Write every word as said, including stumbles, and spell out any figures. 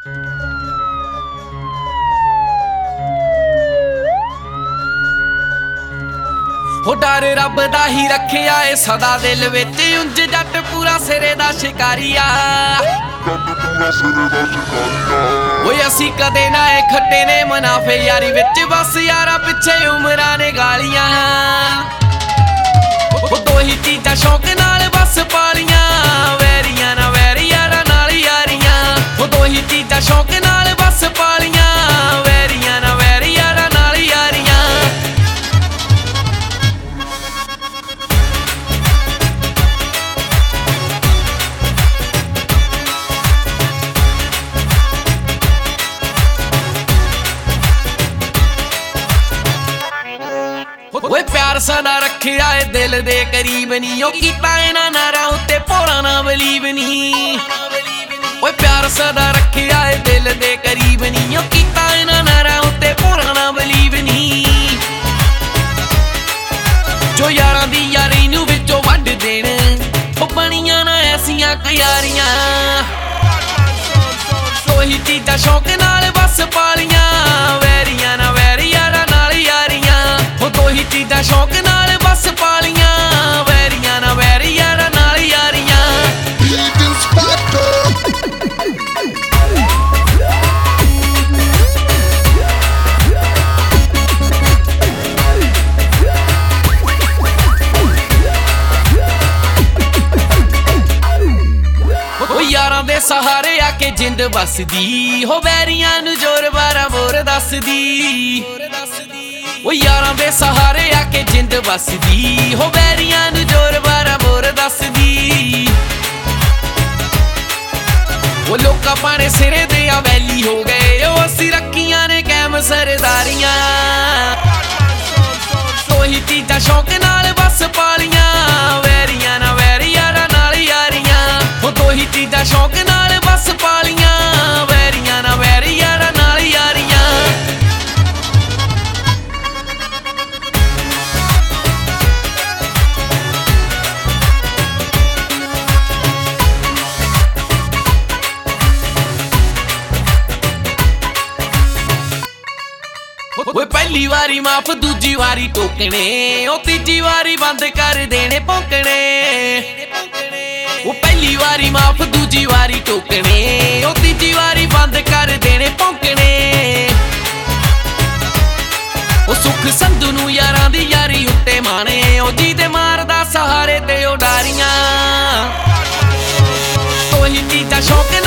हो डर रब दा ही रखिया ए सदा दिल विच उंज जट पूरा सिरे दा शिकारिया ओए असी कदे ना ए खट्टे ने मुनाफे यारी विच बस यारा पिछे उमरां ने गालियां ओ दो ही चीज़ां शौक नाल बस पालियां वैरियां ना वैरी यारा नाल यारियां ओ दो ही चीज़ां शौक नाल बस पालियां वैरियां ना वैरी यारा नाल यारियां ओए प्यार सदा रखिया ए दिल दे करीब नी ओ कीता इन्हां नारां उत्ते भोला ना बलीव नी ओए प्यार सदा रखिया ए दिल दे करीब नी ओ कीता इन्हां नारां उत्ते भोला ना बलीव नी जो यारां दी यारी नूं विचों वड्ड देण ओ बणियां ना ऐसियां क्यारियां ओही चीज़ां शौक नाल बस पालियां वैरियां ना वैरी यारा नाल यारियां ओ दो ही चीज़ां शौक नाल बस पालियां वैरियां ना वैरी यारा नाल यारियां यारां दे सहारे आके जिंद बसदी हो वैरियां नूं जोर बारा बोर दसदी ओ यारां दे सहारे आके जिंद बसदी हो वैरियां नूं जोर बारा बोर दसदी ओ लोकां पाने सिरे दे आ वैली हो गए ओ असी रखियां ने कैम सरदारियां तो ही चीज़ां शौक नाल बस पालियां वैरियां ना वैरी यारा नाल यारियां ओ दो ही चीज़ां शौक नाल बस पालियां वैरियां ना वैरी यारा नाल यारियां ओए पहली वारी माफ दूजी वारी टोकने ओ तीजी वारी बंद कर देने भौंकने ओ पहली वारी माफ दूजी वारी टोकने ओ तीजी वारी बंद कर देने भौंकने ओ सुख संधू नूं यारां दी यारी उत्ते माने ओ जी दे मारदा सहारे ते ओ डारियां तो ही चीज़ां शौक